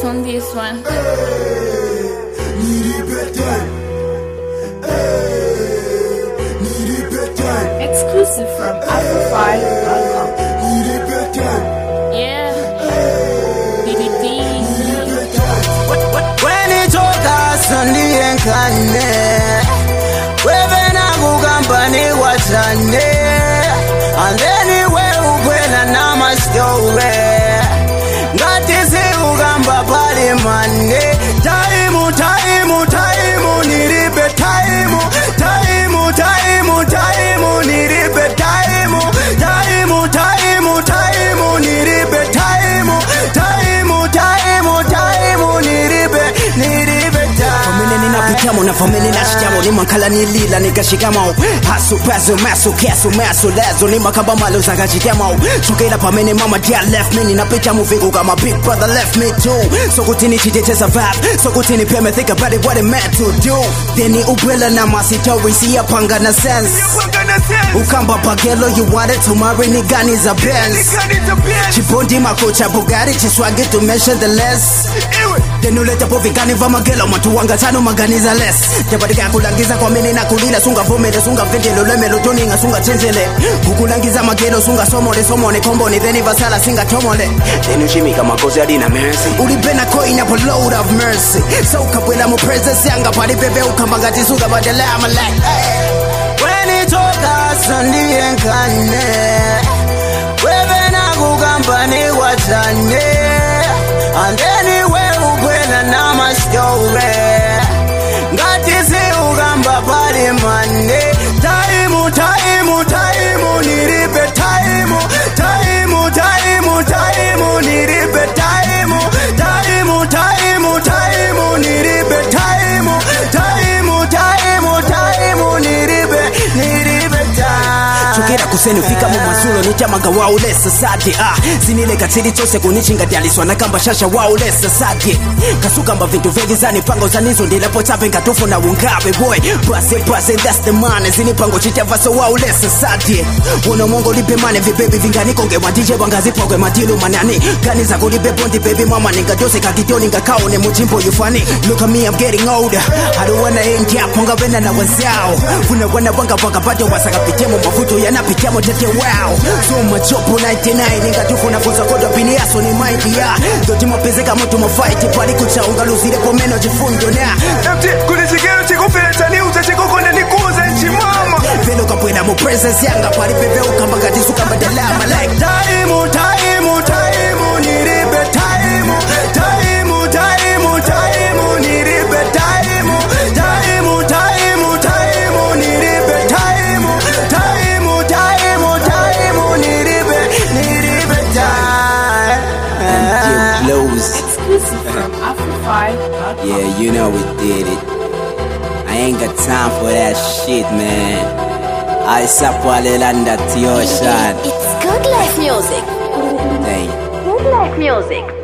Beats on this one. Exclusive from Afro5.com. Yeah. When it talks on the enkane, wewe na kugambani watane, and anywhere ukwena na masjowe, ngatizi ugamba pali mane, taimu niribe taimu niribe taimu niribe family ninapitamo na family nashikamo ni mankala nilila nikashikamo hasu pasu masu kesu masu lezo ni makamba malo zakashikamo shukira pamene mama dear left me ninapita moving kama big brother left me too so kutini chitete survive so kutini peme think about it what it meant to do then ubwela na masitori siya panga na sense ukamba pagelo you wanted to marry nigani za Benz chipondi makocha Bugatti chiswagi to mention the less then uleta po vigani va magelo matu wanga tano maganiza less tebadika kulangiza kwa mene na kulila sunga vomele sunga vendelo lemelo toninga sunga chenjele kukulangiza magelo sunga somone kombo ni then vasala singa tomole then ushimika makozi adina mercy ulipena coin up a load of mercy so kapwela mu presence yanga pali bebe ukambangati sunga badela I'm like when it talks on the enkane wewe na kugamba ni watane and anywhere ukwena na masjowe ngatizi ugamba pali mane taimu niribe taimu niribe taimu niribe chukira kuseni ufika mu masulo ni chamaga wa ulesa sadi sinile katili chose kunichinga dialiswa na kamba shasha wa ulesa sadi kasukamba vintu vegi zani pango zanizo ndilepo chape ngatufu na ungabe boy base that's the man zini pango chichava so wa ulesa sadi uno mongo lipe mane vibebi vingani konge wadije wangazi pogwe madilu manani gani za kulipe bondi baby mama ninga jose kakitio ninga kaone mujimbo you funny look at me I'm getting older I don't wanna end up ponga wena na wazao wana wanga bato wasaka pitemo mafuto yanapitemo tete wow so machopo 99 ninga tufu na fosa kodo pini yaso ni mighty ya doti mapezeka moto mafight pali kuchaunga luzire pomeno jifundo na MT kunishigero chikufeta ni utachikokone nikuze nchimama velo kapwena mu presence yanga pali pepe ukamba katisu kamba delama like taimu niribe taimu niribe taimu Exclusive from Afro5.com. yeah, you know we did it. I ain't got time for that shit, man. I sapwale landa tioshan. It's good life music. Dang. Good life music.